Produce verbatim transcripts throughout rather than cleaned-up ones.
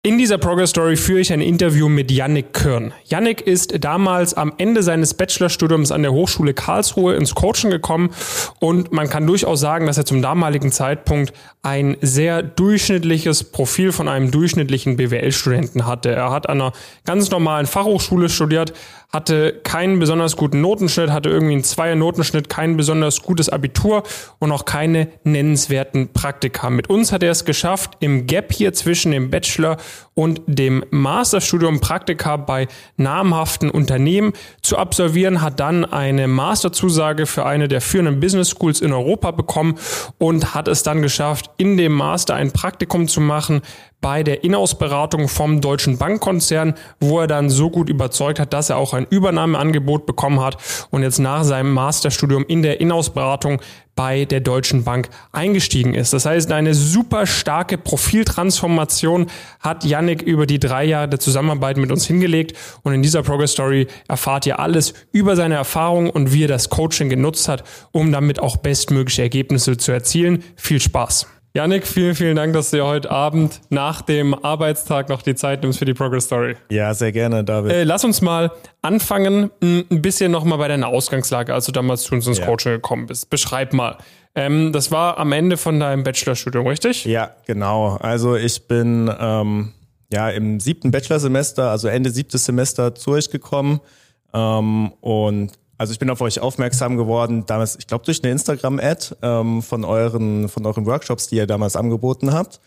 In dieser Progress Story führe ich ein Interview mit Yannick Kürn. Yannick ist damals am Ende seines Bachelorstudiums an der Hochschule Karlsruhe ins Coaching gekommen und man kann durchaus sagen, dass er zum damaligen Zeitpunkt ein sehr durchschnittliches Profil von einem durchschnittlichen B W L-Studenten hatte. Er hat an einer ganz normalen Fachhochschule studiert, hatte keinen besonders guten Notenschnitt, hatte irgendwie einen Zweier-Notenschnitt, kein besonders gutes Abitur und auch keine nennenswerten Praktika. Mit uns hat er es geschafft, im Gap hier zwischen dem Bachelor und dem Masterstudium Praktika bei namhaften Unternehmen zu absolvieren, hat dann eine Masterzusage für eine der führenden Business Schools in Europa bekommen und hat es dann geschafft, in dem Master ein Praktikum zu machen bei der Inhouse-Beratung vom Deutschen Bankkonzern, wo er dann so gut überzeugt hat, dass er auch ein Übernahmeangebot bekommen hat und jetzt nach seinem Masterstudium in der Inhouse-Beratung bei der Deutschen Bank eingestiegen ist. Das heißt, eine super starke Profiltransformation hat Yannick über die drei Jahre der Zusammenarbeit mit uns hingelegt und in dieser Progress Story erfahrt ihr alles über seine Erfahrungen und wie er das Coaching genutzt hat, um damit auch bestmögliche Ergebnisse zu erzielen. Viel Spaß! Yannick, vielen, vielen Dank, dass du dir heute Abend nach dem Arbeitstag noch die Zeit nimmst für die Progress Story. Ja, sehr gerne, David. Äh, lass uns mal anfangen, ein bisschen nochmal bei deiner Ausgangslage, als du damals zu uns ins ja. Coaching gekommen bist. Beschreib mal. Ähm, das war am Ende von deinem Bachelorstudium, richtig? Ja, genau. Also ich bin ähm, ja im siebten Bachelorsemester, also Ende siebtes Semester zu euch gekommen ähm, und Also ich bin auf euch aufmerksam geworden, damals, ich glaube durch eine Instagram-Ad ähm, von euren von euren Workshops, die ihr damals angeboten habt.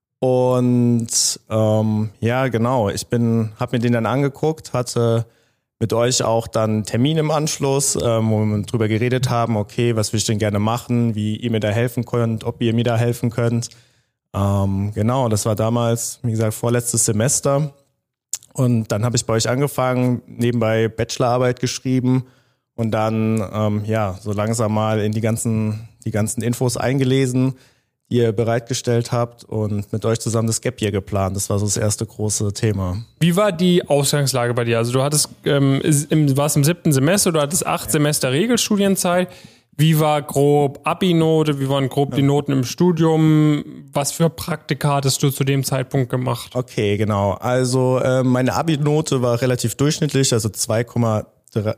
Und ähm, ja, genau, ich bin, habe mir den dann angeguckt, hatte mit euch auch dann Termin im Anschluss, ähm, wo wir drüber geredet haben, okay, was will ich denn gerne machen, wie ihr mir da helfen könnt, ob ihr mir da helfen könnt. Ähm, genau, das war damals, wie gesagt, vorletztes Semester. Und dann habe ich bei euch angefangen, nebenbei Bachelorarbeit geschrieben. Und dann, ähm, ja, so langsam mal in die ganzen, die ganzen Infos eingelesen, die ihr bereitgestellt habt und mit euch zusammen das Gap Year geplant. Das war so das erste große Thema. Wie war die Ausgangslage bei dir? Also du hattest, ähm, im, warst im siebten Semester, du hattest acht ja. Semester Regelstudienzeit. Wie war grob Abi-Note? Wie waren grob ja. die Noten im Studium? Was für Praktika hattest du zu dem Zeitpunkt gemacht? Okay, genau. Also äh, meine Abi-Note war relativ durchschnittlich, also zwei Komma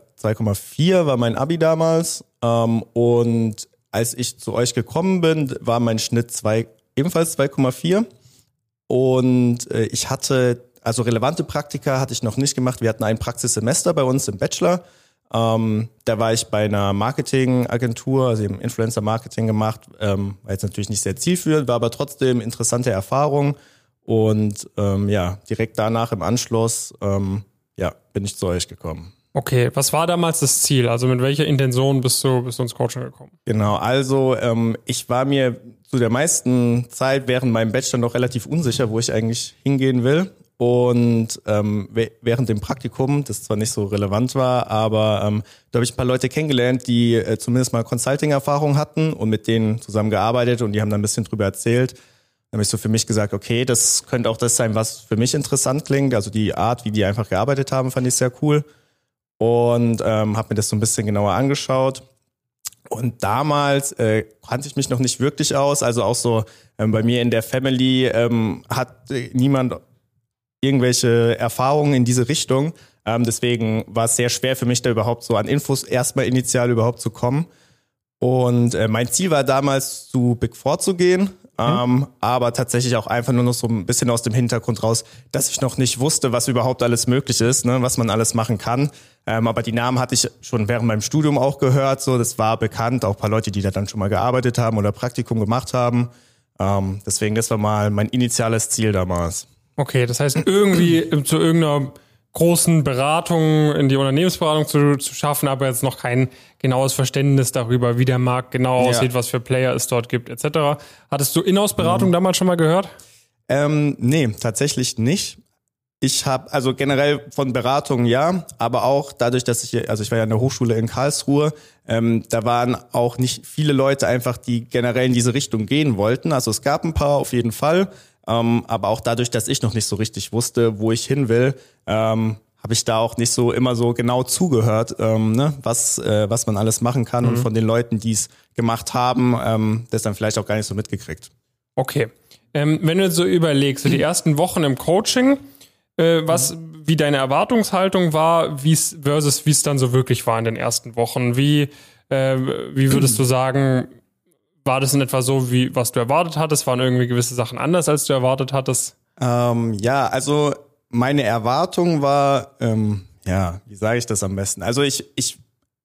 vier war mein Abi damals ähm, und als ich zu euch gekommen bin, war mein Schnitt zwei, ebenfalls zwei Komma vier und äh, ich hatte, also relevante Praktika hatte ich noch nicht gemacht. Wir hatten ein Praxissemester bei uns im Bachelor, ähm, da war ich bei einer Marketingagentur, also eben Influencer-Marketing gemacht, ähm, war jetzt natürlich nicht sehr zielführend, war aber trotzdem interessante Erfahrung und ähm, ja, direkt danach im Anschluss ähm, ja, bin ich zu euch gekommen. Okay, was war damals das Ziel? Also mit welcher Intention bist du, bist du ins Coaching gekommen? Genau, also ähm, ich war mir zu der meisten Zeit während meinem Bachelor noch relativ unsicher, wo ich eigentlich hingehen will. Und ähm, während dem Praktikum, das zwar nicht so relevant war, aber ähm, da habe ich ein paar Leute kennengelernt, die äh, zumindest mal Consulting-Erfahrung hatten und mit denen zusammengearbeitet und die haben dann ein bisschen drüber erzählt. Dann habe ich so für mich gesagt, okay, das könnte auch das sein, was für mich interessant klingt. Also die Art, wie die einfach gearbeitet haben, fand ich sehr cool. Und ähm, habe mir das so ein bisschen genauer angeschaut. Und damals äh, kannte ich mich noch nicht wirklich aus. Also auch so ähm, bei mir in der Family ähm, hat äh, niemand irgendwelche Erfahrungen in diese Richtung. Ähm, deswegen war es sehr schwer für mich, da überhaupt so an Infos erstmal initial überhaupt zu kommen. Und äh, mein Ziel war damals, zu Big Four zu gehen. Ähm, aber tatsächlich auch einfach nur noch so ein bisschen aus dem Hintergrund raus, dass ich noch nicht wusste, was überhaupt alles möglich ist, ne, was man alles machen kann. Ähm, aber die Namen hatte ich schon während meinem Studium auch gehört, so, das war bekannt, auch ein paar Leute, die da dann schon mal gearbeitet haben oder Praktikum gemacht haben. Ähm, deswegen, das war mal mein initiales Ziel damals. Okay, das heißt irgendwie zu irgendeiner großen Beratung in die Unternehmensberatung zu, zu schaffen, aber jetzt noch kein genaues Verständnis darüber, wie der Markt genau aussieht, ja. was für Player es dort gibt, et cetera. Hattest du Inhouse-Beratung mhm. damals schon mal gehört? Ähm, nee, tatsächlich nicht. Ich habe, also generell von Beratung ja, aber auch dadurch, dass ich, also ich war ja an der Hochschule in Karlsruhe, ähm, da waren auch nicht viele Leute einfach, die generell in diese Richtung gehen wollten. Also es gab ein paar auf jeden Fall, ähm, aber auch dadurch, dass ich noch nicht so richtig wusste, wo ich hin will, ähm, habe ich da auch nicht so immer so genau zugehört, ähm, ne, was äh, was man alles machen kann mhm. und von den Leuten, die es gemacht haben, ähm, das dann vielleicht auch gar nicht so mitgekriegt. Okay. Ähm, wenn du jetzt so überlegst, so die ersten Wochen im Coaching, äh, was, wie deine Erwartungshaltung war, wie's versus wie es dann so wirklich war in den ersten Wochen, wie, äh, wie würdest du sagen, war das in etwa so, wie was du erwartet hattest? Waren irgendwie gewisse Sachen anders, als du erwartet hattest? Ähm, ja, also meine Erwartung war, ähm, ja, wie sage ich das am besten? Also ich, ich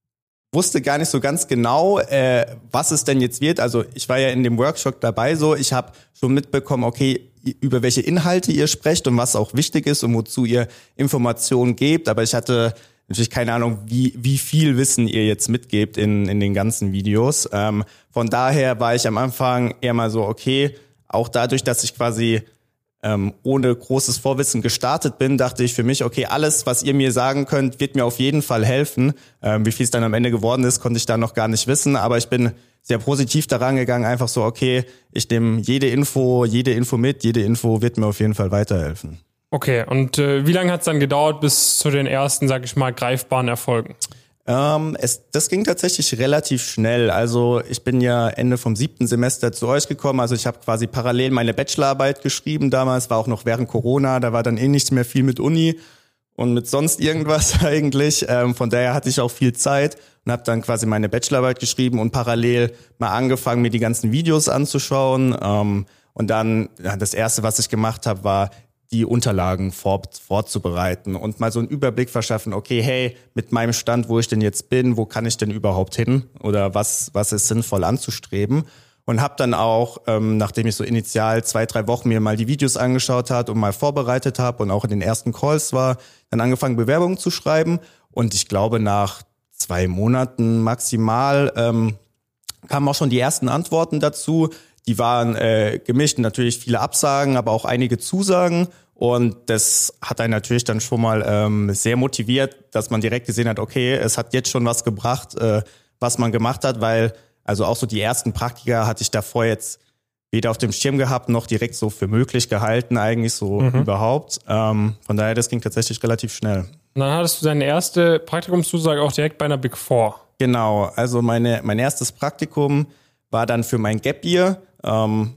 wusste gar nicht so ganz genau, äh, was es denn jetzt wird. Also ich war ja in dem Workshop dabei so, ich habe schon mitbekommen, okay, über welche Inhalte ihr sprecht und was auch wichtig ist und wozu ihr Informationen gebt, aber ich hatte natürlich keine Ahnung, wie wie viel Wissen ihr jetzt mitgebt in in den ganzen Videos. Ähm, von daher war ich am Anfang eher mal so, okay, auch dadurch, dass ich quasi ähm, ohne großes Vorwissen gestartet bin, dachte ich für mich, okay, alles, was ihr mir sagen könnt, wird mir auf jeden Fall helfen. Ähm, wie viel es dann am Ende geworden ist, konnte ich da noch gar nicht wissen, aber ich bin sehr positiv daran gegangen, einfach so, okay, ich nehme jede Info, jede Info mit, jede Info wird mir auf jeden Fall weiterhelfen. Okay, und äh, wie lange hat es dann gedauert bis zu den ersten, sag ich mal, greifbaren Erfolgen? Ähm, es, das ging tatsächlich relativ schnell. Also ich bin ja Ende vom siebten Semester zu euch gekommen. Also ich habe quasi parallel meine Bachelorarbeit geschrieben damals, war auch noch während Corona, da war dann eh nichts mehr viel mit Uni und mit sonst irgendwas eigentlich. Ähm, von daher hatte ich auch viel Zeit und habe dann quasi meine Bachelorarbeit geschrieben und parallel mal angefangen, mir die ganzen Videos anzuschauen. Ähm, und dann, ja, das Erste, was ich gemacht habe, war die Unterlagen vor, vorzubereiten und mal so einen Überblick verschaffen, okay, hey, mit meinem Stand, wo ich denn jetzt bin, wo kann ich denn überhaupt hin oder was was ist sinnvoll anzustreben und habe dann auch, ähm, nachdem ich so initial zwei, drei Wochen mir mal die Videos angeschaut hat und mal vorbereitet habe und auch in den ersten Calls war, dann angefangen, Bewerbungen zu schreiben und ich glaube, nach zwei Monaten maximal ähm, kamen auch schon die ersten Antworten dazu. Die waren äh, gemischt, natürlich viele Absagen, aber auch einige Zusagen. Und das hat einen natürlich dann schon mal ähm, sehr motiviert, dass man direkt gesehen hat, okay, es hat jetzt schon was gebracht, äh, was man gemacht hat, weil also auch so die ersten Praktika hatte ich davor jetzt weder auf dem Schirm gehabt, noch direkt so für möglich gehalten, eigentlich so mhm. überhaupt. Ähm, von daher, das ging tatsächlich relativ schnell. Und dann hattest du deine erste Praktikumszusage auch direkt bei einer Big Four. Genau, also meine mein erstes Praktikum war dann für mein Gap Year. Ähm,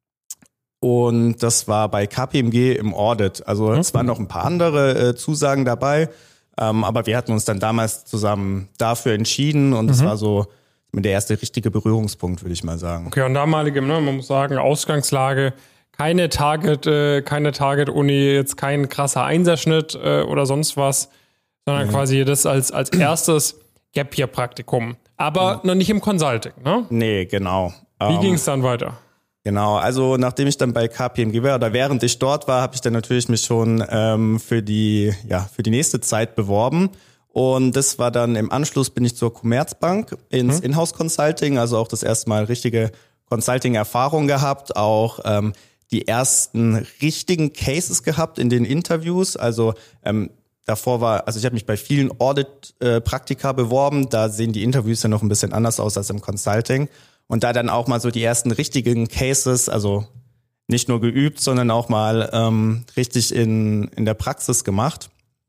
und das war bei K P M G im Audit. Also mhm. es waren noch ein paar andere äh, Zusagen dabei, ähm, aber wir hatten uns dann damals zusammen dafür entschieden und es mhm. war so der erste richtige Berührungspunkt, würde ich mal sagen. Okay, und damalige, ne, man muss sagen, Ausgangslage, keine Target, äh, keine Target-Uni, jetzt kein krasser Einserschnitt äh, oder sonst was, sondern mhm. quasi das als, als erstes Gap-Year-Praktikum. Aber mhm. noch nicht im Consulting, ne? Nee, genau. Wie um, ging es dann weiter? Genau, also nachdem ich dann bei K P M G war oder während ich dort war, habe ich dann natürlich mich schon ähm, für die ja für die nächste Zeit beworben und das war dann im Anschluss bin ich zur Commerzbank ins hm. Inhouse Consulting, also auch das erste Mal richtige Consulting-Erfahrung gehabt, auch ähm, die ersten richtigen Cases gehabt in den Interviews, also ähm, davor war, also ich habe mich bei vielen Audit-Praktika äh, beworben, da sehen die Interviews ja noch ein bisschen anders aus als im Consulting. Und da dann auch mal so die ersten richtigen Cases, also nicht nur geübt, sondern auch mal ähm, richtig in in der Praxis gemacht.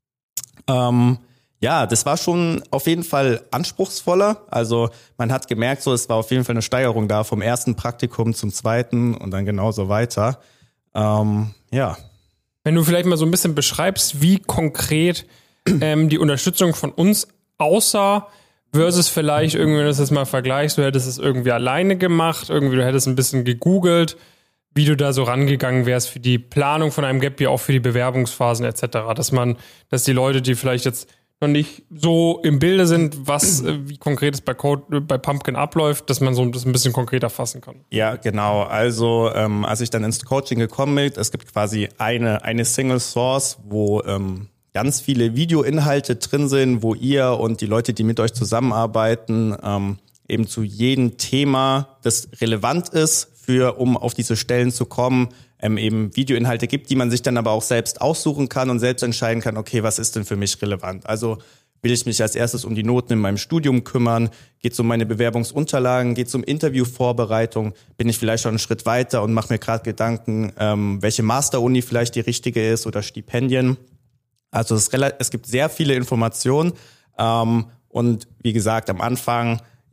Ähm, ja, das war schon auf jeden Fall anspruchsvoller. Also man hat gemerkt, so es war auf jeden Fall eine Steigerung da vom ersten Praktikum zum zweiten und dann genauso weiter. Ähm, ja. Wenn du vielleicht mal so ein bisschen beschreibst, wie konkret ähm, die Unterstützung von uns aussah, versus vielleicht irgendwie, wenn du das jetzt mal vergleichst, du hättest es irgendwie alleine gemacht, irgendwie du hättest ein bisschen gegoogelt, wie du da so rangegangen wärst für die Planung von einem Gap Year, auch für die Bewerbungsphasen et cetera. Dass man, dass die Leute, die vielleicht jetzt noch nicht so im Bilde sind, was, wie konkret es bei Code, bei Pumpkin abläuft, dass man so das ein bisschen konkreter fassen kann. Ja, genau. Also ähm, als ich dann ins Coaching gekommen bin, es gibt quasi eine eine Single Source, wo ähm, ganz viele Videoinhalte drin sind, wo ihr und die Leute, die mit euch zusammenarbeiten, ähm, eben zu jedem Thema, das relevant ist, für um auf diese Stellen zu kommen, ähm, eben Videoinhalte gibt, die man sich dann aber auch selbst aussuchen kann und selbst entscheiden kann, okay, was ist denn für mich relevant? Also will ich mich als erstes um die Noten in meinem Studium kümmern? Geht es um meine Bewerbungsunterlagen? Geht es um Interviewvorbereitung? Bin ich vielleicht schon einen Schritt weiter und mache mir gerade Gedanken, ähm, welche Master-Uni vielleicht die richtige ist oder Stipendien? Also es, es gibt sehr viele Informationen ähm, und wie gesagt, am Anfang,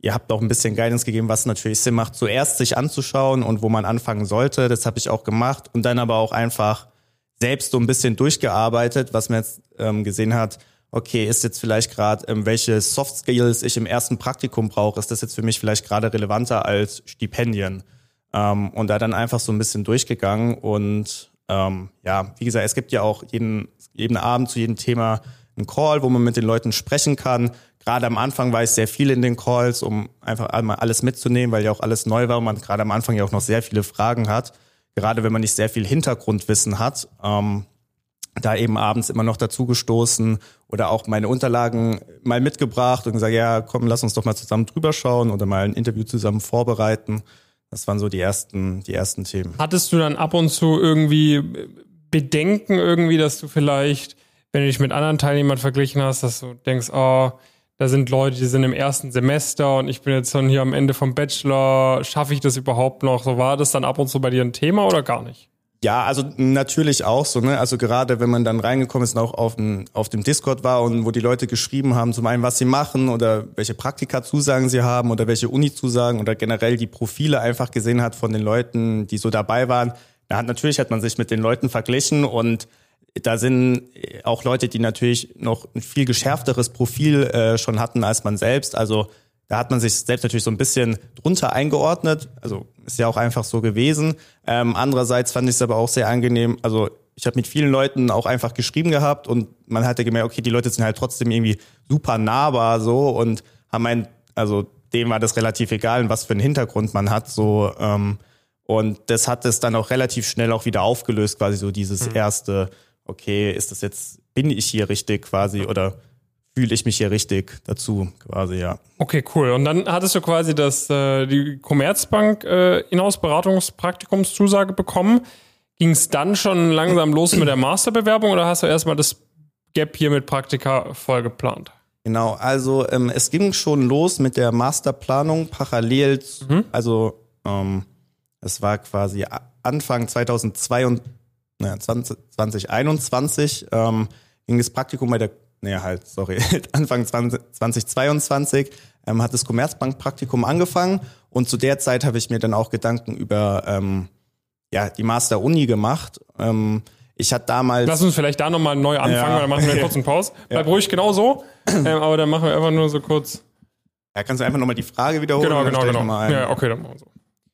ihr habt auch ein bisschen Guidance gegeben, was natürlich Sinn macht, zuerst sich anzuschauen und wo man anfangen sollte. Das habe ich auch gemacht und dann aber auch einfach selbst so ein bisschen durchgearbeitet, was man jetzt ähm, gesehen hat, okay, ist jetzt vielleicht gerade, ähm, welche Soft Skills ich im ersten Praktikum brauche, ist das jetzt für mich vielleicht gerade relevanter als Stipendien? Ähm, und da dann einfach so ein bisschen durchgegangen und ähm, ja, wie gesagt, es gibt ja auch jeden, jeden Abend zu jedem Thema einen Call, wo man mit den Leuten sprechen kann. Gerade am Anfang war ich sehr viel in den Calls, um einfach einmal alles mitzunehmen, weil ja auch alles neu war und man gerade am Anfang ja auch noch sehr viele Fragen hat. Gerade wenn man nicht sehr viel Hintergrundwissen hat. Ähm, da eben abends immer noch dazu gestoßen oder auch meine Unterlagen mal mitgebracht und gesagt, ja, komm, lass uns doch mal zusammen drüber schauen oder mal ein Interview zusammen vorbereiten. Das waren so die ersten, die ersten Themen. Hattest du dann ab und zu irgendwie Bedenken irgendwie, dass du vielleicht, wenn du dich mit anderen Teilnehmern verglichen hast, dass du denkst, oh, da sind Leute, die sind im ersten Semester und ich bin jetzt schon hier am Ende vom Bachelor, schaffe ich das überhaupt noch? So, war das dann ab und zu bei dir ein Thema oder gar nicht? Ja, also natürlich auch so, ne? Also gerade wenn man dann reingekommen ist und auch auf dem, auf dem Discord war und wo die Leute geschrieben haben, zum einen, was sie machen oder welche Praktika-Zusagen sie haben oder welche Uni-Zusagen oder generell die Profile einfach gesehen hat von den Leuten, die so dabei waren. Da hat natürlich hat man sich mit den Leuten verglichen und da sind auch Leute, die natürlich noch ein viel geschärfteres Profil äh, schon hatten als man selbst. Also da hat man sich selbst natürlich so ein bisschen drunter eingeordnet. Also ist ja auch einfach so gewesen. Ähm, andererseits fand ich es aber auch sehr angenehm. Also ich habe mit vielen Leuten auch einfach geschrieben gehabt und man hatte gemerkt, okay, die Leute sind halt trotzdem irgendwie super nahbar so und haben ein, also dem war das relativ egal, was für einen Hintergrund man hat so. Ähm, und das hat es dann auch relativ schnell auch wieder aufgelöst, quasi so dieses mhm. erste, okay, ist das jetzt, bin ich hier richtig quasi oder fühle ich mich hier richtig dazu quasi, ja. Okay, cool. Und dann hattest du quasi das äh, die Commerzbank äh, Inhouse-Beratungspraktikumszusage bekommen. Ging es dann schon langsam los mit der Masterbewerbung oder hast du erstmal das Gap hier mit Praktika voll geplant? Genau, also ähm, es ging schon los mit der Masterplanung parallel, zu, mhm. also ähm, es war quasi Anfang zweitausendzweiundzwanzig, naja, zwanzig, zwanzig einundzwanzig ähm, ging das Praktikum bei der Nee, halt, sorry. Anfang zwanzig zweiundzwanzig ähm, hat das Commerzbank-Praktikum angefangen und zu der Zeit habe ich mir dann auch Gedanken über ähm, ja die Master-Uni gemacht. Ähm, ich hatte damals... Lass uns vielleicht da nochmal neu anfangen, ja. Weil dann machen wir kurz einen Pause. Bleib ja. ruhig genau so, ähm, aber dann machen wir einfach nur so kurz... Ja, kannst du einfach nochmal die Frage wiederholen? Genau, genau, genau. Ja, okay, dann machen wir so.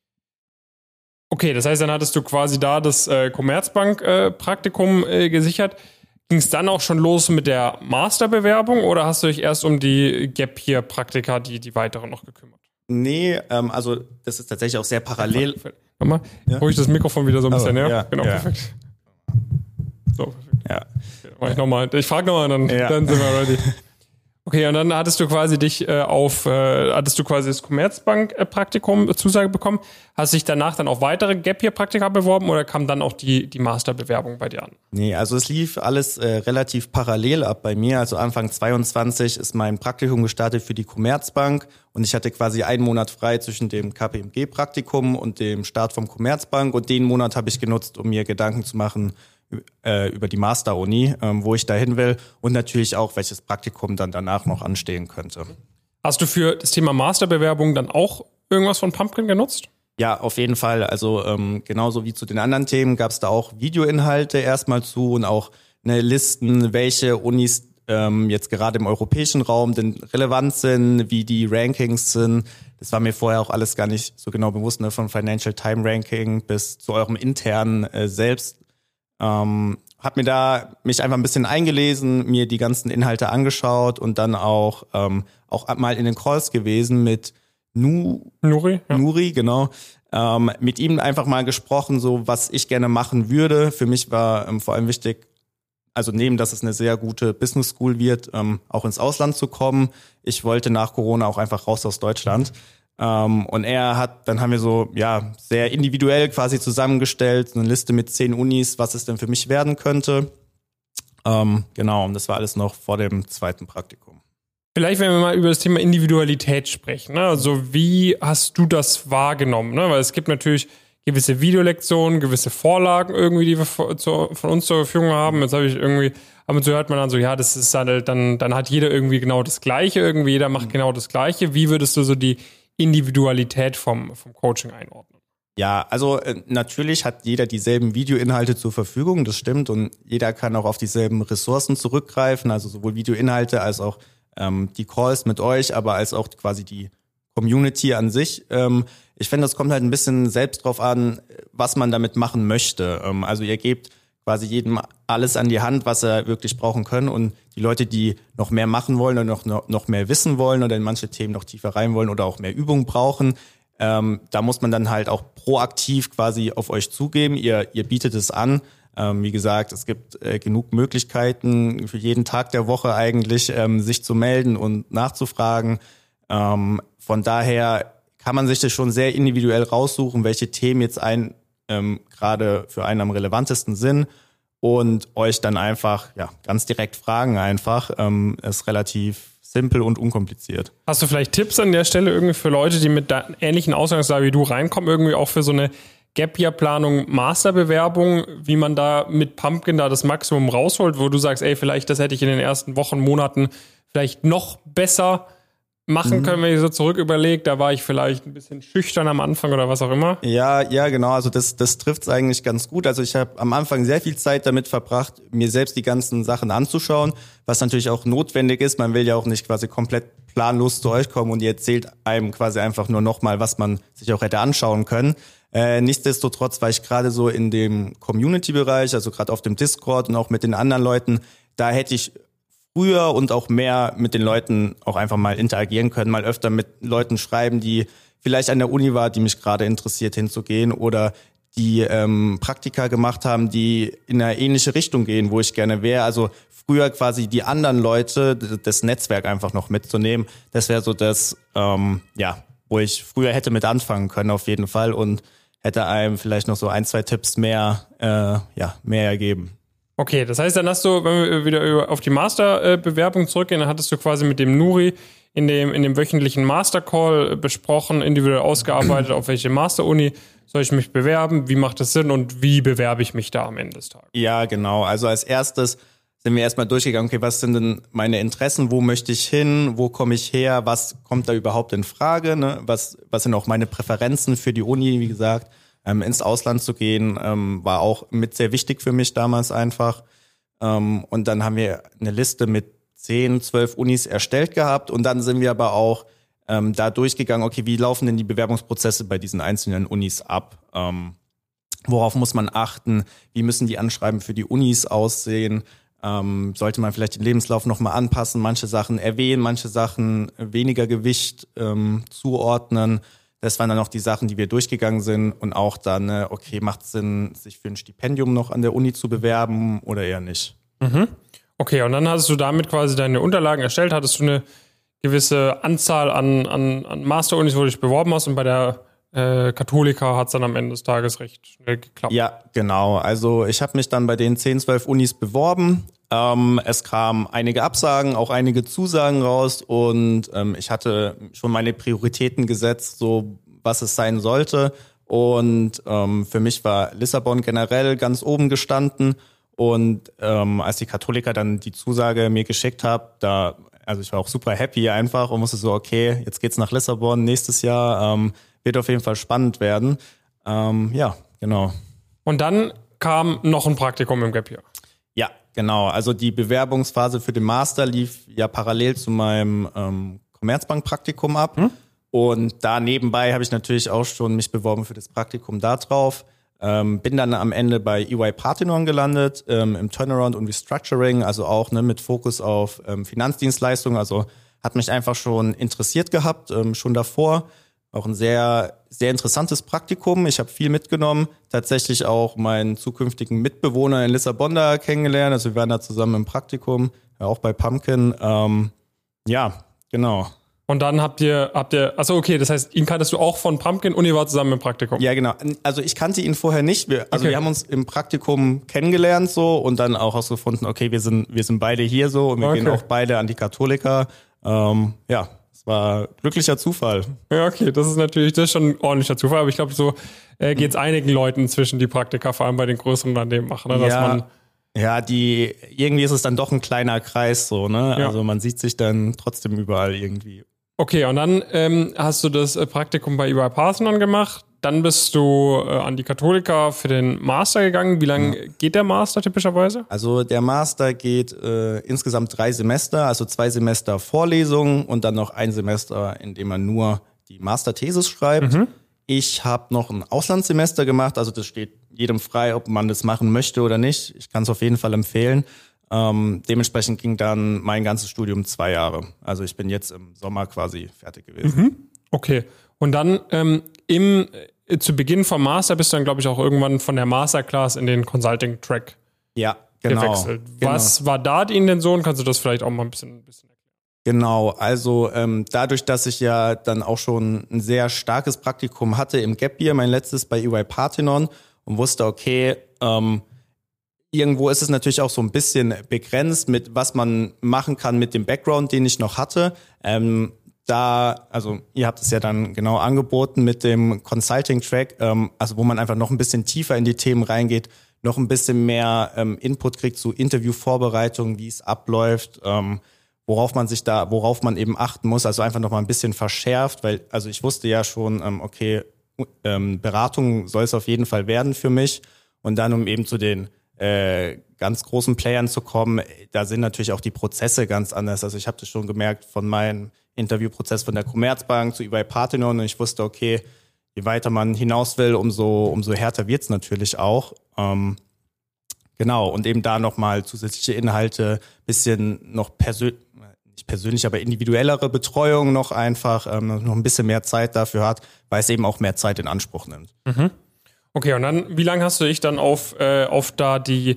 Okay, das heißt, dann hattest du quasi da das äh, Commerzbank-Praktikum äh, äh, gesichert. Ging es dann auch schon los mit der Masterbewerbung oder hast du dich erst um die Gap-Year-Praktika, die, die weiteren noch gekümmert? Nee, ähm, also das ist tatsächlich auch sehr parallel. Nochmal, ja? Ruhig das Mikrofon wieder so ein bisschen, oh, ja? ja? Genau, ja. perfekt. So, perfekt. Ja. Okay, mach ich nochmal. Ich frage nochmal, dann, ja. dann sind wir ready. Okay, und dann hattest du quasi dich äh, auf, äh, hattest du quasi das Commerzbank-Praktikum äh, Zusage bekommen. Hast dich danach dann auf weitere Gap-Year-Praktika beworben oder kam dann auch die, die Masterbewerbung bei dir an? Nee, also es lief alles äh, relativ parallel ab bei mir. Also Anfang zweiundzwanzig ist mein Praktikum gestartet für die Commerzbank und ich hatte quasi einen Monat frei zwischen dem K P M G-Praktikum und dem Start vom Commerzbank und den Monat habe ich genutzt, um mir Gedanken zu machen über die Master-Uni, ähm, wo ich dahin will und natürlich auch, welches Praktikum dann danach noch anstehen könnte. Hast du für das Thema Masterbewerbung dann auch irgendwas von Pumpkin genutzt? Ja, auf jeden Fall. Also ähm, genauso wie zu den anderen Themen gab es da auch Videoinhalte erstmal zu und auch eine Listen, welche Unis ähm, jetzt gerade im europäischen Raum denn relevant sind, wie die Rankings sind. Das war mir vorher auch alles gar nicht so genau bewusst, ne, von Financial Time Ranking bis zu eurem internen äh, selbst. Ähm, hab mir da mich einfach ein bisschen eingelesen, mir die ganzen Inhalte angeschaut und dann auch ähm, auch mal in den Calls gewesen mit Nu, Nuri, ja. Nuri, genau. Ähm, mit ihm einfach mal gesprochen, so was ich gerne machen würde. Für mich war ähm, vor allem wichtig, also neben, dass es eine sehr gute Business School wird, ähm, auch ins Ausland zu kommen. Ich wollte nach Corona auch einfach raus aus Deutschland. Um, und er hat, dann haben wir so, ja, sehr individuell quasi zusammengestellt, eine Liste mit zehn Unis, was es denn für mich werden könnte. Um, genau, und das war alles noch vor dem zweiten Praktikum. Vielleicht, wenn wir mal über das Thema Individualität sprechen, ne? Also wie hast du das wahrgenommen? Ne? Weil es gibt natürlich gewisse Videolektionen, gewisse Vorlagen irgendwie, die wir von uns zur Verfügung haben. Jetzt habe ich irgendwie, ab und zu hört man dann so, ja, das ist dann, dann, dann hat jeder irgendwie genau das Gleiche, irgendwie jeder macht genau das Gleiche. Wie würdest du so die Individualität vom, vom Coaching einordnen? Ja, also äh, natürlich hat jeder dieselben Videoinhalte zur Verfügung, das stimmt, und jeder kann auch auf dieselben Ressourcen zurückgreifen, also sowohl Videoinhalte als auch ähm, die Calls mit euch, aber als auch quasi die Community an sich. Ähm, ich finde, das kommt halt ein bisschen selbst drauf an, was man damit machen möchte. Ähm, also ihr gebt quasi jedem alles an die Hand, was er wirklich brauchen kann, und die Leute, die noch mehr machen wollen oder noch, noch mehr wissen wollen oder in manche Themen noch tiefer rein wollen oder auch mehr Übung brauchen, Ähm, da muss man dann halt auch proaktiv quasi auf euch zugeben. Ihr, ihr bietet es an. Ähm, wie gesagt, es gibt äh, genug Möglichkeiten für jeden Tag der Woche eigentlich, ähm, sich zu melden und nachzufragen. Ähm, von daher kann man sich das schon sehr individuell raussuchen, welche Themen jetzt ein ähm, gerade für einen am relevantesten sind, und euch dann einfach ja ganz direkt fragen einfach. Ähm, ist relativ simpel und unkompliziert. Hast du vielleicht Tipps an der Stelle irgendwie für Leute, die mit der ähnlichen Ausgangslage wie du reinkommen, irgendwie auch für so eine Gap-Year-Planung, Masterbewerbung, wie man da mit Pumpkin da das Maximum rausholt, wo du sagst, ey, vielleicht das hätte ich in den ersten Wochen, Monaten vielleicht noch besser machen können, wenn ich so zurück überlege, da war ich vielleicht ein bisschen schüchtern am Anfang oder was auch immer. Ja, ja, genau, also das das trifft's eigentlich ganz gut. Also ich habe am Anfang sehr viel Zeit damit verbracht, mir selbst die ganzen Sachen anzuschauen, was natürlich auch notwendig ist. Man will ja auch nicht quasi komplett planlos zu euch kommen und ihr erzählt einem quasi einfach nur nochmal, was man sich auch hätte anschauen können. Äh, nichtsdestotrotz war ich gerade so in dem Community-Bereich, also gerade auf dem Discord und auch mit den anderen Leuten, da hätte ich früher und auch mehr mit den Leuten auch einfach mal interagieren können, mal öfter mit Leuten schreiben, die vielleicht an der Uni war, die mich gerade interessiert hinzugehen, oder die ähm, Praktika gemacht haben, die in eine ähnliche Richtung gehen, wo ich gerne wäre. Also früher quasi die anderen Leute, das Netzwerk einfach noch mitzunehmen. Das wäre so das, ähm, ja, wo ich früher hätte mit anfangen können auf jeden Fall, und hätte einem vielleicht noch so ein, zwei Tipps mehr, äh, ja, mehr ergeben. Okay, das heißt, dann hast du, wenn wir wieder auf die Masterbewerbung zurückgehen, dann hattest du quasi mit dem Nuri in dem, in dem wöchentlichen Mastercall besprochen, individuell ausgearbeitet, auf welche Masteruni soll ich mich bewerben, wie macht das Sinn und wie bewerbe ich mich da am Ende des Tages? Ja, genau. Also als erstes sind wir erstmal durchgegangen, okay, was sind denn meine Interessen, wo möchte ich hin, wo komme ich her, was kommt da überhaupt in Frage, ne? Was, was sind auch meine Präferenzen für die Uni, wie gesagt. Ähm, ins Ausland zu gehen, ähm, war auch mit sehr wichtig für mich damals einfach. Ähm, und dann haben wir eine Liste mit zehn, zwölf Unis erstellt gehabt, und dann sind wir aber auch ähm, da durchgegangen, okay, wie laufen denn die Bewerbungsprozesse bei diesen einzelnen Unis ab? Ähm, worauf muss man achten? Wie müssen die Anschreiben für die Unis aussehen? Ähm, sollte man vielleicht den Lebenslauf nochmal anpassen, manche Sachen erwähnen, manche Sachen weniger Gewicht ähm, zuordnen? Das waren dann auch die Sachen, die wir durchgegangen sind, und auch dann, okay, macht es Sinn, sich für ein Stipendium noch an der Uni zu bewerben oder eher nicht? Mhm. Okay, und dann hattest du damit quasi deine Unterlagen erstellt, hattest du eine gewisse Anzahl an, an, an Masterunis, wo du dich beworben hast, und bei der äh, Katholika hat es dann am Ende des Tages recht schnell geklappt. Ja, genau. Also ich habe mich dann bei den zehn, zwölf Unis beworben. Ähm, es kamen einige Absagen, auch einige Zusagen raus, und ähm, ich hatte schon meine Prioritäten gesetzt, so was es sein sollte. Und ähm, für mich war Lissabon generell ganz oben gestanden. Und ähm, als die Katholika dann die Zusage mir geschickt hat, da, also ich war auch super happy einfach und wusste so, okay, jetzt geht's nach Lissabon nächstes Jahr, ähm, wird auf jeden Fall spannend werden. Ähm, ja, genau. Und dann kam noch ein Praktikum im Gap Year. Ja, genau. Also die Bewerbungsphase für den Master lief ja parallel zu meinem ähm, Commerzbank-Praktikum ab. Hm? Und da nebenbei habe ich natürlich auch schon mich beworben für das Praktikum da drauf. Ähm, bin dann am Ende bei E Y Parthenon gelandet, ähm, im Turnaround und Restructuring, also auch ne, mit Fokus auf ähm, Finanzdienstleistungen. Also hat mich einfach schon interessiert gehabt, ähm, schon davor. Auch ein sehr, sehr interessantes Praktikum. Ich habe viel mitgenommen. Tatsächlich auch meinen zukünftigen Mitbewohner in Lissabon da kennengelernt. Also wir waren da zusammen im Praktikum, ja, auch bei Pumpkin. Ähm, ja, genau. Und dann habt ihr, habt ihr, achso, okay, das heißt, ihn kanntest du auch von Pumpkin und ihr wart zusammen im Praktikum? Ja, genau. Also ich kannte ihn vorher nicht. Wir, also okay. wir haben uns im Praktikum kennengelernt so und dann auch herausgefunden, okay, wir sind, wir sind beide hier so und wir okay. gehen auch beide an die Katholika. Ähm, ja. Das war glücklicher Zufall. Ja, okay, das ist natürlich, das ist schon ein ordentlicher Zufall, aber ich glaube, so äh, geht es einigen Leuten zwischen die Praktika, vor allem bei den größeren Unternehmen machen, ne? Dass ja, man ja, die, irgendwie ist es dann doch ein kleiner Kreis so, ne? Ja. Also man sieht sich dann trotzdem überall irgendwie. Okay, und dann ähm, hast du das äh, Praktikum bei E Y Parthenon gemacht, dann bist du äh, an die Katholika für den Master gegangen. Wie lange ja. geht der Master typischerweise? Also der Master geht äh, insgesamt drei Semester, also zwei Semester Vorlesungen und dann noch ein Semester, in dem man nur die Masterthesis schreibt. Mhm. Ich habe noch ein Auslandssemester gemacht, also das steht jedem frei, ob man das machen möchte oder nicht. Ich kann es auf jeden Fall empfehlen. Ähm, dementsprechend ging dann mein ganzes Studium zwei Jahre. Also ich bin jetzt im Sommer quasi fertig gewesen. Mhm. Okay. Und dann ähm, im äh, zu Beginn vom Master bist du dann, glaube ich, auch irgendwann von der Masterclass in den Consulting-Track ja, genau, gewechselt. Was genau. war da die Intention? Kannst du das vielleicht auch mal ein bisschen, ein bisschen erklären? Genau, also ähm, dadurch, dass ich ja dann auch schon ein sehr starkes Praktikum hatte im Gap Year, mein letztes bei E Y Parthenon, und wusste, okay, ähm, irgendwo ist es natürlich auch so ein bisschen begrenzt mit, was man machen kann mit dem Background, den ich noch hatte. Ähm, da, also ihr habt es ja dann genau angeboten mit dem Consulting-Track, ähm, also wo man einfach noch ein bisschen tiefer in die Themen reingeht, noch ein bisschen mehr ähm, Input kriegt zu Interviewvorbereitungen, wie es abläuft, ähm, worauf man sich da, worauf man eben achten muss, also einfach noch mal ein bisschen verschärft, weil, also ich wusste ja schon, ähm, okay, ähm, Beratung soll es auf jeden Fall werden für mich, und dann, um eben zu den äh, ganz großen Playern zu kommen, da sind natürlich auch die Prozesse ganz anders. Also ich habe das schon gemerkt von meinem Interviewprozess von der Commerzbank zu E Y Parthenon, und ich wusste, okay, je weiter man hinaus will, umso umso härter wird's natürlich auch. Ähm, genau, und eben da nochmal zusätzliche Inhalte, bisschen noch persönlich, nicht persönlich, aber individuellere Betreuung noch einfach, ähm, noch ein bisschen mehr Zeit dafür hat, weil es eben auch mehr Zeit in Anspruch nimmt. Mhm. Okay, und dann, wie lange hast du dich dann auf, äh, auf da die,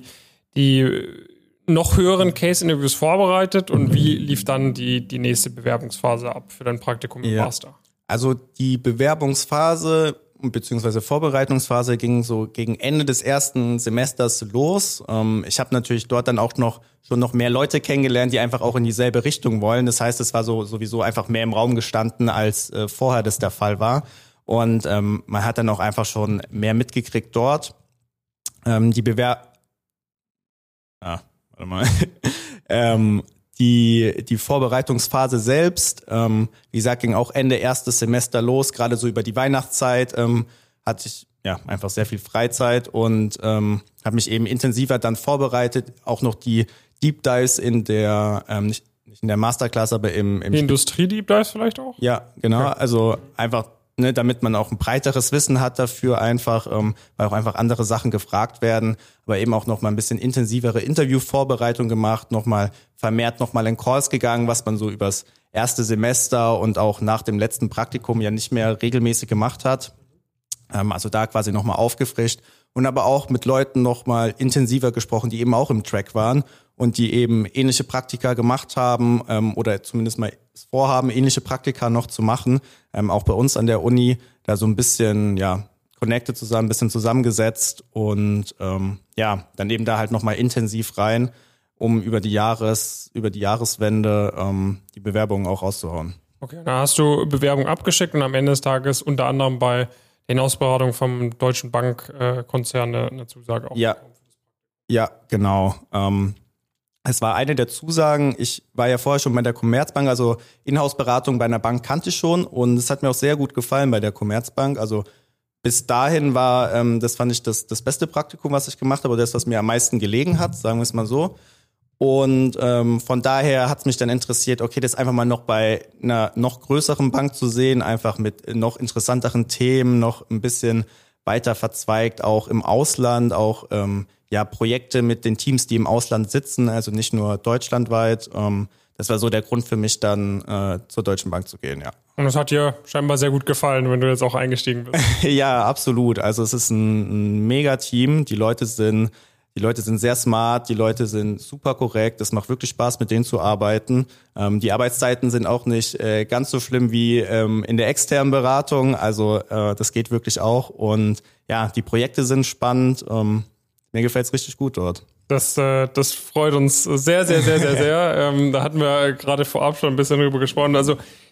die noch höheren Case-Interviews vorbereitet, und wie lief dann die, die nächste Bewerbungsphase ab für dein Praktikum im ja. Master? Also die Bewerbungsphase bzw. Vorbereitungsphase ging so gegen Ende des ersten Semesters los. Ähm, ich habe natürlich dort dann auch noch schon noch mehr Leute kennengelernt, die einfach auch in dieselbe Richtung wollen. Das heißt, es war so sowieso einfach mehr im Raum gestanden, als äh, vorher das der Fall war. Und ähm, man hat dann auch einfach schon mehr mitgekriegt dort. Ähm, die Bewer... Ah, warte mal. ähm, die die Vorbereitungsphase selbst, ähm, wie gesagt, ging auch Ende erstes Semester los. Gerade so über die Weihnachtszeit ähm, hatte ich ja einfach sehr viel Freizeit und ähm, habe mich eben intensiver dann vorbereitet. Auch noch die Deep Dives in der, ähm, nicht, nicht in der Masterclass, aber im... im die Industrie-Deep Dives vielleicht auch? Ja, genau. Okay. Also einfach... Ne, damit man auch ein breiteres Wissen hat dafür einfach, ähm, weil auch einfach andere Sachen gefragt werden, aber eben auch noch mal ein bisschen intensivere Interviewvorbereitung gemacht, noch mal vermehrt noch mal in Calls gegangen, was man so übers erste Semester und auch nach dem letzten Praktikum ja nicht mehr regelmäßig gemacht hat. Ähm, also da quasi noch mal aufgefrischt und aber auch mit Leuten noch mal intensiver gesprochen, die eben auch im Track waren und die eben ähnliche Praktika gemacht haben ähm, oder zumindest mal vorhaben, ähnliche Praktika noch zu machen. Ähm, auch bei uns an der Uni, da so ein bisschen, ja, connected zusammen, ein bisschen zusammengesetzt und ähm, ja, dann eben da halt nochmal intensiv rein, um über die Jahres, über die Jahreswende ähm, die Bewerbungen auch rauszuhauen. Okay, dann hast du Bewerbung abgeschickt und am Ende des Tages unter anderem bei der Hausberatung vom Deutschen Bankkonzern eine, eine Zusage auch. Ja, ja, genau. Ähm, Es war eine der Zusagen. Ich war ja vorher schon bei der Commerzbank, also Inhouse-Beratung bei einer Bank kannte ich schon und es hat mir auch sehr gut gefallen bei der Commerzbank. Also bis dahin war, ähm, das fand ich das, das beste Praktikum, was ich gemacht habe, oder das, was mir am meisten gelegen hat, sagen wir es mal so. Und ähm, von daher hat es mich dann interessiert, okay, das einfach mal noch bei einer noch größeren Bank zu sehen, einfach mit noch interessanteren Themen, noch ein bisschen weiter verzweigt, auch im Ausland, auch ähm, ja Projekte mit den Teams, die im Ausland sitzen, also nicht nur deutschlandweit. Ähm, das war so der Grund für mich, dann äh, zur Deutschen Bank zu gehen, ja. Und das hat dir scheinbar sehr gut gefallen, wenn du jetzt auch eingestiegen bist. Ja, absolut. Also es ist ein, ein Mega-Team. Die Leute sind Die Leute sind sehr smart, die Leute sind super korrekt, es macht wirklich Spaß, mit denen zu arbeiten. Ähm, die Arbeitszeiten sind auch nicht äh, ganz so schlimm wie ähm, in der externen Beratung, also äh, das geht wirklich auch. Und ja, die Projekte sind spannend, ähm, mir gefällt's richtig gut dort. Das, äh, das freut uns sehr, sehr, sehr, sehr, sehr. ähm, da hatten wir gerade vorab schon ein bisschen drüber gesprochen. Also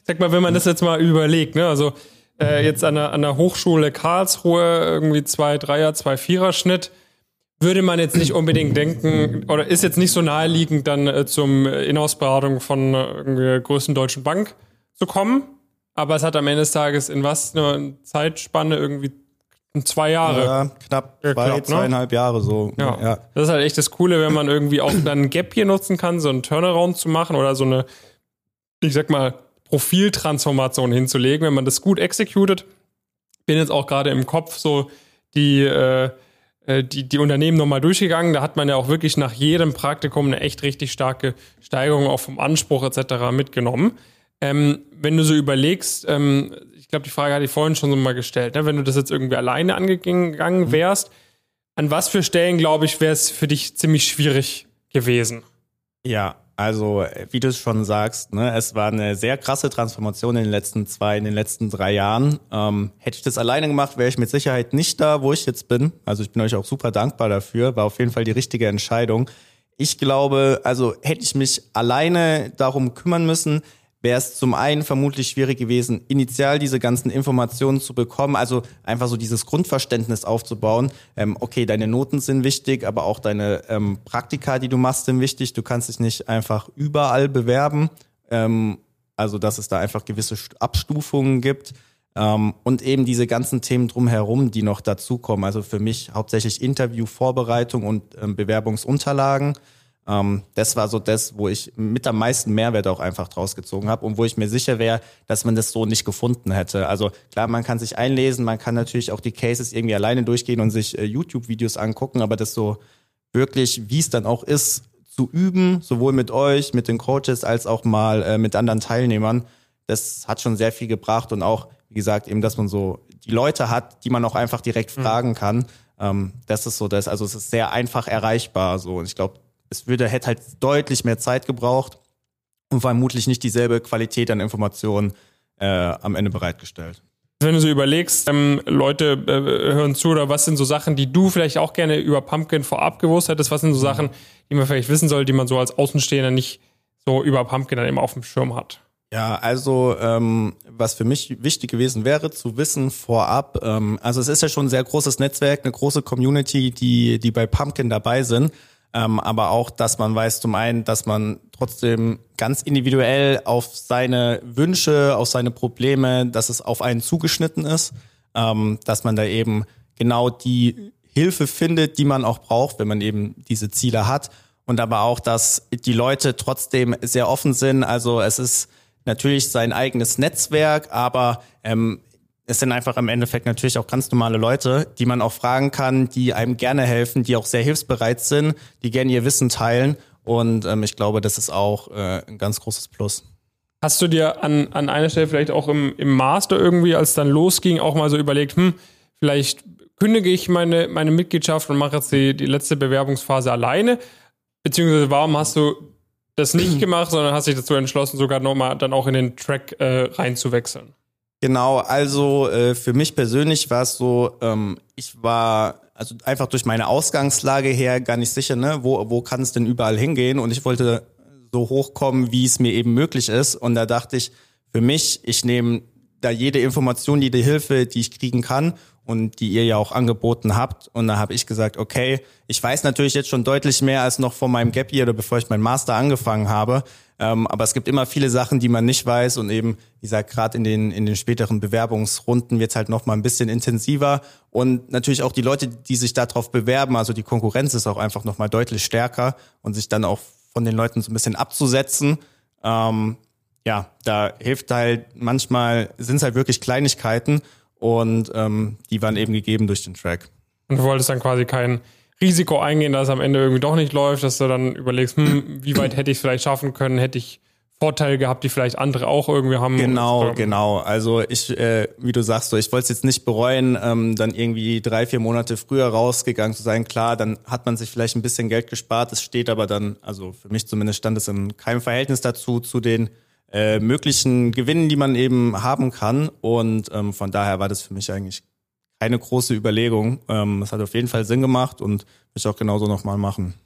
sag mal, wenn man das jetzt mal überlegt, ne, also äh, jetzt an der, an der Hochschule Karlsruhe irgendwie zwei Dreier, zwei Vierer Schnitt, würde man jetzt nicht unbedingt denken, oder ist jetzt nicht so naheliegend, dann äh, zum Inhouse-Beratung von äh, der größten deutschen Bank zu kommen. Aber es hat am Ende des Tages in was eine Zeitspanne irgendwie zwei Jahre. Ja, knapp zwei, geklappt, ne? zweieinhalb Jahre so. Ja. ja. Das ist halt echt das Coole, wenn man irgendwie auch dann ein Gap hier nutzen kann, so einen Turnaround zu machen oder so eine, ich sag mal, Profiltransformation hinzulegen, wenn man das gut executed. Bin jetzt auch gerade im Kopf so die, äh, die, die Unternehmen nochmal durchgegangen. Da hat man ja auch wirklich nach jedem Praktikum eine echt richtig starke Steigerung auch vom Anspruch et cetera mitgenommen. Ähm, wenn du so überlegst, ähm, ich glaube, die Frage hatte ich vorhin schon so mal gestellt, ne? Wenn du das jetzt irgendwie alleine angegangen wärst, an was für Stellen, glaube ich, wäre es für dich ziemlich schwierig gewesen? Ja, also wie du es schon sagst, ne, es war eine sehr krasse Transformation in den letzten zwei, in den letzten drei Jahren. Ähm, hätte ich das alleine gemacht, wäre ich mit Sicherheit nicht da, wo ich jetzt bin. Also ich bin euch auch super dankbar dafür, war auf jeden Fall die richtige Entscheidung. Ich glaube, also hätte ich mich alleine darum kümmern müssen, wäre es zum einen vermutlich schwierig gewesen, initial diese ganzen Informationen zu bekommen, also einfach so dieses Grundverständnis aufzubauen. Ähm, okay, deine Noten sind wichtig, aber auch deine ähm, Praktika, die du machst, sind wichtig. Du kannst dich nicht einfach überall bewerben, ähm, also dass es da einfach gewisse Abstufungen gibt. Ähm, und eben diese ganzen Themen drumherum, die noch dazukommen. Also für mich hauptsächlich Interviewvorbereitung und ähm, Bewerbungsunterlagen. Ähm, das war so das, wo ich mit am meisten Mehrwert auch einfach draus gezogen habe und wo ich mir sicher wäre, dass man das so nicht gefunden hätte. Also klar, man kann sich einlesen, man kann natürlich auch die Cases irgendwie alleine durchgehen und sich äh, YouTube-Videos angucken, aber das so wirklich, wie es dann auch ist, zu üben, sowohl mit euch, mit den Coaches, als auch mal äh, mit anderen Teilnehmern, das hat schon sehr viel gebracht und auch, wie gesagt, eben, dass man so die Leute hat, die man auch einfach direkt fragen kann. Ähm, das ist so das, also es ist sehr einfach erreichbar so und ich glaube, es würde, hätte halt deutlich mehr Zeit gebraucht und vermutlich nicht dieselbe Qualität an Informationen äh, am Ende bereitgestellt. Wenn du so überlegst, ähm, Leute äh, hören zu, oder was sind so Sachen, die du vielleicht auch gerne über Pumpkin vorab gewusst hättest? Was sind so Sachen, die man vielleicht wissen soll, die man so als Außenstehender nicht so über Pumpkin dann immer auf dem Schirm hat? Ja, also ähm, was für mich wichtig gewesen wäre, zu wissen vorab, ähm, also es ist ja schon ein sehr großes Netzwerk, eine große Community, die die bei Pumpkin dabei sind. Ähm, aber auch, dass man weiß zum einen, dass man trotzdem ganz individuell auf seine Wünsche, auf seine Probleme, dass es auf einen zugeschnitten ist, ähm, dass man da eben genau die Hilfe findet, die man auch braucht, wenn man eben diese Ziele hat und aber auch, dass die Leute trotzdem sehr offen sind, also es ist natürlich sein eigenes Netzwerk, aber ähm, es sind einfach im Endeffekt natürlich auch ganz normale Leute, die man auch fragen kann, die einem gerne helfen, die auch sehr hilfsbereit sind, die gerne ihr Wissen teilen. Und ähm, ich glaube, das ist auch äh, ein ganz großes Plus. Hast du dir an, an einer Stelle vielleicht auch im, im Master irgendwie, als es dann losging, auch mal so überlegt, hm, vielleicht kündige ich meine, meine Mitgliedschaft und mache jetzt die, die letzte Bewerbungsphase alleine? Beziehungsweise warum hast du das nicht gemacht, sondern hast dich dazu entschlossen, sogar nochmal dann auch in den Track äh, reinzuwechseln? Genau, also äh, für mich persönlich war es so, ähm, ich war also einfach durch meine Ausgangslage her gar nicht sicher, ne, wo wo kann es denn überall hingehen und ich wollte so hochkommen, wie es mir eben möglich ist und da dachte ich, für mich, ich nehme da jede Information, jede Hilfe, die ich kriegen kann und die ihr ja auch angeboten habt und da habe ich gesagt, okay, ich weiß natürlich jetzt schon deutlich mehr als noch vor meinem Gap Year oder bevor ich meinen Master angefangen habe. Ähm, aber es gibt immer viele Sachen, die man nicht weiß und eben, wie gesagt, gerade in den in den späteren Bewerbungsrunden wird es halt noch mal ein bisschen intensiver und natürlich auch die Leute, die sich darauf bewerben, also die Konkurrenz ist auch einfach noch mal deutlich stärker und sich dann auch von den Leuten so ein bisschen abzusetzen. Ähm, ja, da hilft halt manchmal, sind es halt wirklich Kleinigkeiten und ähm, die waren eben gegeben durch den Track. Und du wolltest dann quasi kein Risiko eingehen, dass es am Ende irgendwie doch nicht läuft, dass du dann überlegst, hm, wie weit hätte ich es vielleicht schaffen können, hätte ich Vorteile gehabt, die vielleicht andere auch irgendwie haben. Genau, und, genau. Also ich, äh, wie du sagst, so, ich wollte es jetzt nicht bereuen, ähm, dann irgendwie drei, vier Monate früher rausgegangen zu sein. Klar, dann hat man sich vielleicht ein bisschen Geld gespart. Es steht aber dann, also für mich zumindest stand es in keinem Verhältnis dazu, zu den äh, möglichen Gewinnen, die man eben haben kann. Und ähm, von daher war das für mich eigentlich keine große Überlegung. Ähm, es hat auf jeden Fall Sinn gemacht und will ich auch genauso nochmal machen.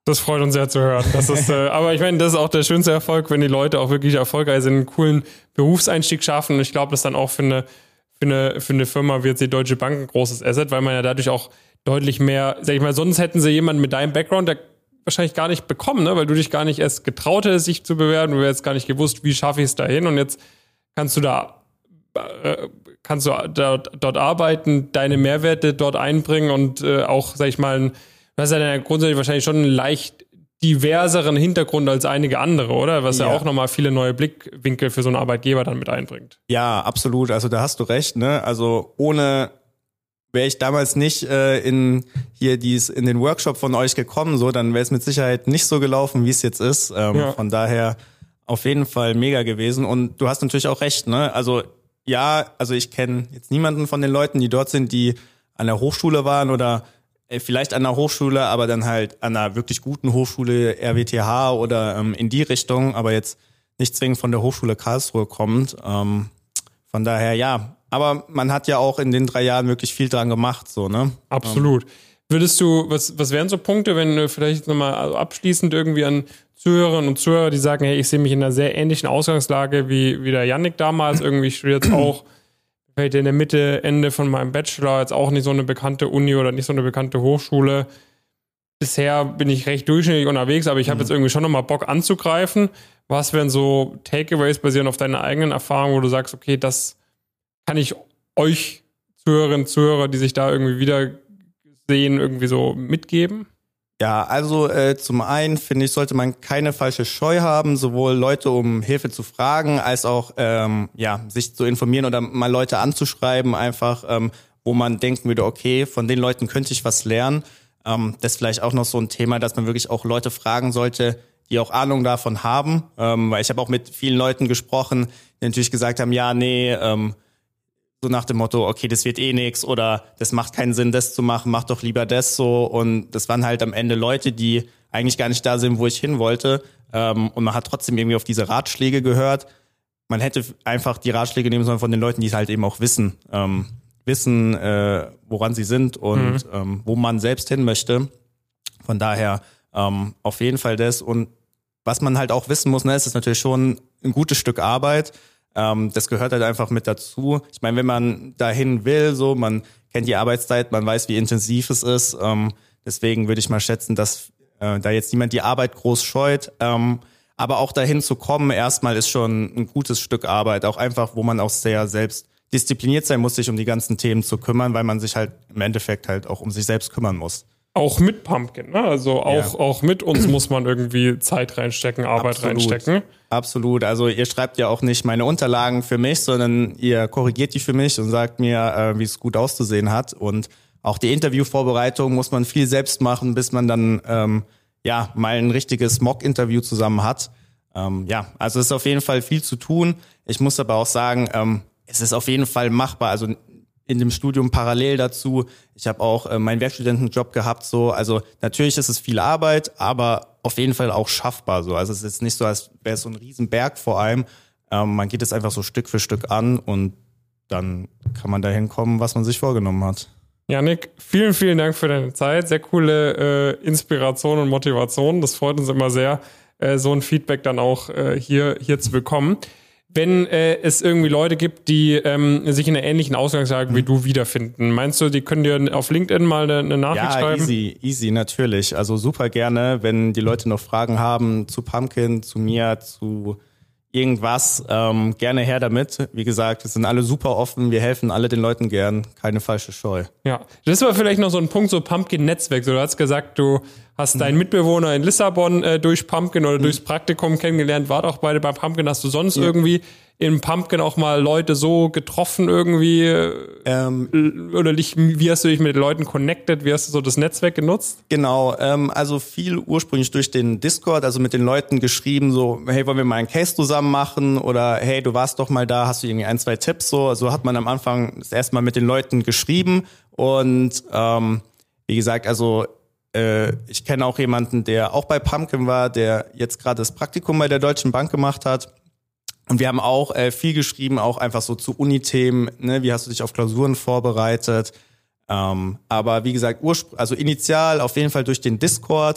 Das freut uns sehr zu hören. Das ist, äh, aber ich meine, das ist auch der schönste Erfolg, wenn die Leute auch wirklich erfolgreich sind, einen coolen Berufseinstieg schaffen. Und ich glaube, das ist dann auch für eine, für eine, für eine Firma wie jetzt die Deutsche Bank ein großes Asset, weil man ja dadurch auch deutlich mehr, sag ich mal, sonst hätten sie jemanden mit deinem Background, der wahrscheinlich gar nicht bekommen, ne? Weil du dich gar nicht erst getraut hättest, sich zu bewerben. Du hättest gar nicht gewusst, wie schaffe ich es dahin. Und jetzt kannst du da, äh, kannst du dort, dort arbeiten, deine Mehrwerte dort einbringen und äh, auch, sag ich mal, ein Du hast ja dann grundsätzlich wahrscheinlich schon einen leicht diverseren Hintergrund als einige andere, oder? Was ja, ja auch nochmal viele neue Blickwinkel für so einen Arbeitgeber dann mit einbringt. Ja, absolut. Also da hast du recht, ne? Also ohne wäre ich damals nicht äh, in hier dies in den Workshop von euch gekommen, so, dann wäre es mit Sicherheit nicht so gelaufen, wie es jetzt ist. Ähm, ja. Von daher auf jeden Fall mega gewesen. Und du hast natürlich auch recht, ne? Also ja, also ich kenne jetzt niemanden von den Leuten, die dort sind, die an der Hochschule waren oder vielleicht an der Hochschule, aber dann halt an einer wirklich guten Hochschule, R W T H oder ähm, in die Richtung, aber jetzt nicht zwingend von der Hochschule Karlsruhe kommt. Ähm, von daher, ja. Aber man hat ja auch in den drei Jahren wirklich viel dran gemacht, so, ne? Absolut. Ähm. Würdest du, was, was wären so Punkte, wenn du vielleicht nochmal abschließend irgendwie an Zuhörerinnen und Zuhörer, die sagen, hey, ich sehe mich in einer sehr ähnlichen Ausgangslage wie, wie der Yannick damals, irgendwie ich studiere jetzt auch vielleicht in der Mitte, Ende von meinem Bachelor, jetzt auch nicht so eine bekannte Uni oder nicht so eine bekannte Hochschule. Bisher bin ich recht durchschnittlich unterwegs, aber ich habe mhm. jetzt irgendwie schon nochmal Bock anzugreifen. Was wären so Takeaways basierend auf deiner eigenen Erfahrung, wo du sagst, okay, das kann ich euch Zuhörerinnen und Zuhörer, die sich da irgendwie wieder sehen, irgendwie so mitgeben? Ja, also äh, zum einen finde ich, sollte man keine falsche Scheu haben, sowohl Leute um Hilfe zu fragen, als auch ähm, ja sich zu informieren oder mal Leute anzuschreiben, einfach ähm, wo man denken würde, okay, von den Leuten könnte ich was lernen. Ähm, das ist vielleicht auch noch so ein Thema, dass man wirklich auch Leute fragen sollte, die auch Ahnung davon haben, ähm, weil ich habe auch mit vielen Leuten gesprochen, die natürlich gesagt haben, ja, nee, ähm, so nach dem Motto, okay, das wird eh nix oder das macht keinen Sinn, das zu machen, mach doch lieber das so. Und das waren halt am Ende Leute, die eigentlich gar nicht da sind, wo ich hin wollte. Ähm, und man hat trotzdem irgendwie auf diese Ratschläge gehört. Man hätte einfach die Ratschläge nehmen sollen von den Leuten, die es halt eben auch wissen. Ähm, wissen, äh, woran sie sind und mhm. ähm, wo man selbst hin möchte. Von daher ähm, auf jeden Fall das. Und was man halt auch wissen muss, ne, es ist natürlich schon ein gutes Stück Arbeit. Ähm, das gehört halt einfach mit dazu. Ich meine, wenn man dahin will, so, man kennt die Arbeitszeit, man weiß, wie intensiv es ist. Ähm, deswegen würde ich mal schätzen, dass äh, da jetzt niemand die Arbeit groß scheut. Ähm, aber auch dahin zu kommen, erstmal ist schon ein gutes Stück Arbeit. Auch einfach, wo man auch sehr selbst diszipliniert sein muss, sich um die ganzen Themen zu kümmern, weil man sich halt im Endeffekt halt auch um sich selbst kümmern muss. Auch mit Pumpkin, ne? Also auch, ja. auch mit uns muss man irgendwie Zeit reinstecken, Arbeit Absolut. reinstecken. Absolut. Also ihr schreibt ja auch nicht meine Unterlagen für mich, sondern ihr korrigiert die für mich und sagt mir, äh, wie es gut auszusehen hat. Und auch die Interviewvorbereitung muss man viel selbst machen, bis man dann ähm, ja mal ein richtiges Mock-Interview zusammen hat. Ähm, ja, also es ist auf jeden Fall viel zu tun. Ich muss aber auch sagen, ähm, es ist auf jeden Fall machbar. Also in dem Studium parallel dazu. Ich habe auch äh, meinen Werkstudentenjob gehabt, so. Also natürlich ist es viel Arbeit, aber auf jeden Fall auch schaffbar, so. Also es ist jetzt nicht so, als wäre es so ein Riesenberg vor allem. Ähm, man geht es einfach so Stück für Stück an und dann kann man dahin kommen, was man sich vorgenommen hat. Yannick, vielen, vielen Dank für deine Zeit. Sehr coole äh, Inspiration und Motivation. Das freut uns immer sehr, äh, so ein Feedback dann auch äh, hier, hier zu bekommen. Wenn äh, es irgendwie Leute gibt, die ähm, sich in einer ähnlichen Ausgangslage wie du wiederfinden, meinst du, die können dir auf LinkedIn mal eine, eine Nachricht ja, schreiben? Ja, easy, easy, natürlich. Also super gerne, wenn die Leute noch Fragen haben zu Pumpkin, zu mir, zu irgendwas, ähm, gerne her damit. Wie gesagt, wir sind alle super offen, wir helfen alle den Leuten gern, keine falsche Scheu. Ja, das war vielleicht noch so ein Punkt, so Pumpkin-Netzwerk. So, du hast gesagt, du hast mhm. deinen Mitbewohner in Lissabon äh, durch Pumpkin oder mhm. durchs Praktikum kennengelernt, wart auch beide beim Pumpkin. Hast du sonst ja. irgendwie in Pumpkin auch mal Leute so getroffen irgendwie? Ähm, oder dich, wie hast du dich mit den Leuten connected? Wie hast du so das Netzwerk genutzt? Genau, ähm, also viel ursprünglich durch den Discord, also mit den Leuten geschrieben, so, hey, wollen wir mal einen Case zusammen machen? Oder hey, du warst doch mal da, hast du irgendwie ein, zwei Tipps? So, so hat man am Anfang das erste Mal mit den Leuten geschrieben. Und ähm, wie gesagt, also äh, ich kenne auch jemanden, der auch bei Pumpkin war, der jetzt gerade das Praktikum bei der Deutschen Bank gemacht hat. Und wir haben auch äh, viel geschrieben, auch einfach so zu Uni-Themen, ne? Wie hast du dich auf Klausuren vorbereitet? Ähm, aber wie gesagt, urspr- also initial auf jeden Fall durch den Discord.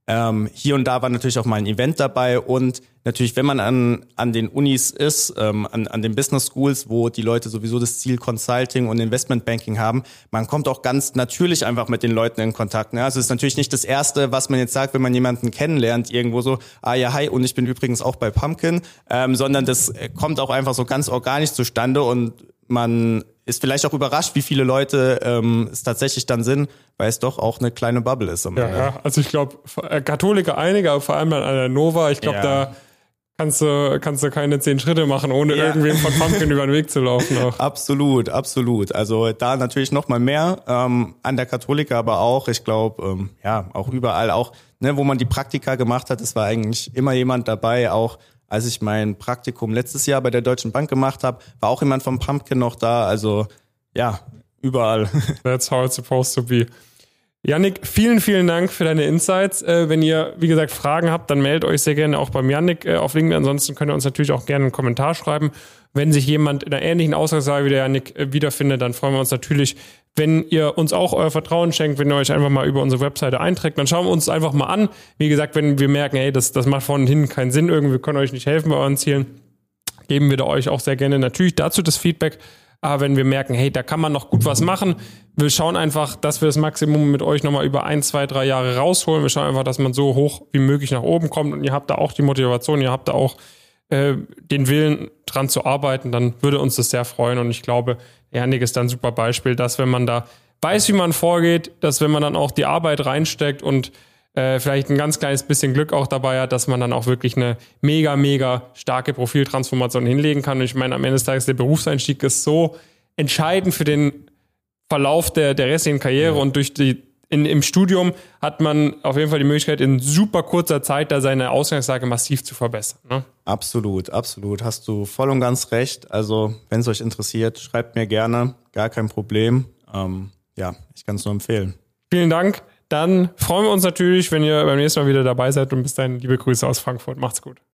Ähm, hier und da war natürlich auch mal ein Event dabei und natürlich, wenn man an an den Unis ist, ähm, an an den Business Schools, wo die Leute sowieso das Ziel Consulting und Investment Banking haben, man kommt auch ganz natürlich einfach mit den Leuten in Kontakt. Ne? Also es ist natürlich nicht das Erste, was man jetzt sagt, wenn man jemanden kennenlernt, irgendwo so, ah ja, hi, und ich bin übrigens auch bei Pumpkin, ähm, sondern das kommt auch einfach so ganz organisch zustande und man ist vielleicht auch überrascht, wie viele Leute ähm, es tatsächlich dann sind, weil es doch auch eine kleine Bubble ist. Am ja, Ende. ja, also ich glaube, Katholiker einige, aber vor allem an der Nova, ich glaube, ja. da kannst du, kannst du keine zehn Schritte machen, ohne ja. irgendwem von Pumpkin über den Weg zu laufen. Auch. Absolut, absolut. Also da natürlich noch mal mehr ähm, an der Katholiker, aber auch, ich glaube, ähm, ja, auch überall, auch ne, wo man die Praktika gemacht hat, es war eigentlich immer jemand dabei, auch als ich mein Praktikum letztes Jahr bei der Deutschen Bank gemacht habe, war auch jemand vom Pumpkin noch da. Also ja, überall. That's how it's supposed to be. Yannick, vielen, vielen Dank für deine Insights. Äh, wenn ihr, wie gesagt, Fragen habt, dann meldet euch sehr gerne auch beim Yannick äh, auf LinkedIn. Ansonsten könnt ihr uns natürlich auch gerne einen Kommentar schreiben. Wenn sich jemand in einer ähnlichen Ausgangslage wie der Yannick äh, wiederfindet, dann freuen wir uns natürlich, wenn ihr uns auch euer Vertrauen schenkt, wenn ihr euch einfach mal über unsere Webseite einträgt. Dann schauen wir uns einfach mal an. Wie gesagt, wenn wir merken, hey, das, das macht vorne und hinten keinen Sinn, irgendwie wir können euch nicht helfen bei euren Zielen, geben wir da euch auch sehr gerne natürlich dazu das Feedback. Aber wenn wir merken, hey, da kann man noch gut was machen, wir schauen einfach, dass wir das Maximum mit euch nochmal über ein, zwei, drei Jahre rausholen. Wir schauen einfach, dass man so hoch wie möglich nach oben kommt und ihr habt da auch die Motivation, ihr habt da auch äh, den Willen dran zu arbeiten, dann würde uns das sehr freuen. Und ich glaube, Yannick ist dann ein super Beispiel, dass wenn man da weiß, wie man vorgeht, dass wenn man dann auch die Arbeit reinsteckt und äh, vielleicht ein ganz kleines bisschen Glück auch dabei hat, dass man dann auch wirklich eine mega, mega starke Profiltransformation hinlegen kann. Und ich meine, am Ende des Tages, der Berufseinstieg ist so entscheidend für den Verlauf der, der restlichen Karriere ja. und durch die in, im Studium hat man auf jeden Fall die Möglichkeit, in super kurzer Zeit da seine Ausgangslage massiv zu verbessern. Ne? Absolut, absolut. Hast du voll und ganz recht. Also, wenn es euch interessiert, schreibt mir gerne. Gar kein Problem. Ähm, ja, ich kann es nur empfehlen. Vielen Dank. Dann freuen wir uns natürlich, wenn ihr beim nächsten Mal wieder dabei seid und bis dahin liebe Grüße aus Frankfurt. Macht's gut.